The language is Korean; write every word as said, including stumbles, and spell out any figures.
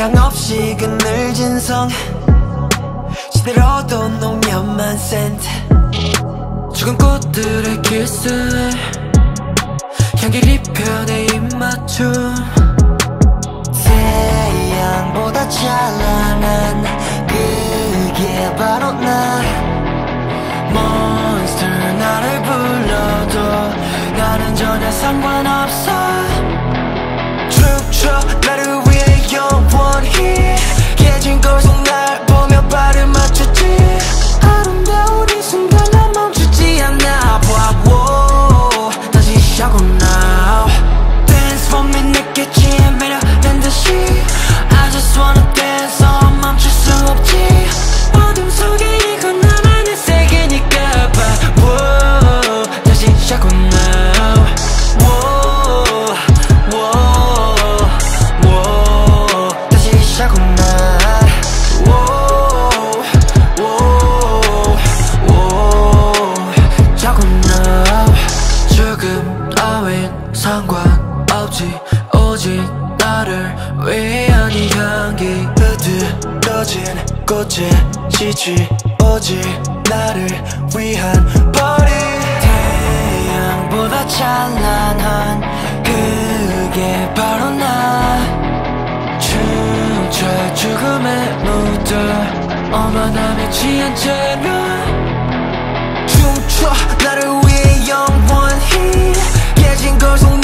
태양 없이 그늘진 성 시들어도 농염한 센트 죽은 꽃들의 키스에 향기를 입혀 내 입맞춤 태양보다 찬란한 그게 바로 나 몬스터 나를 불러도 나는 전혀 상관없어 춤춰 나를 위해 영원히 깨진 거울 속 날 보며 발을 맞추지 아름다운 이 순간 난 멈추지 않아 와우 다시 시작은 now Dance for me 느꼈지 매력된 듯이 I just wanna dance on 멈출 수 없지 어둠 속에 이건 나만의 세계니까 봐 wow 다시 시작은 now wow wow wow 다시 시작은 now wow wow wow 자꾸 now 죽음 따윈 상관없지 오직 나를 위한 이 향기 흐드러진 꽃에 시치 오직 나를 위한 party 태양보다 찬란한 그게 바로 나 춤춰 죽음의 무드 어머나 취한 채로 춤춰 나를 위해 영원히 깨진 거울 속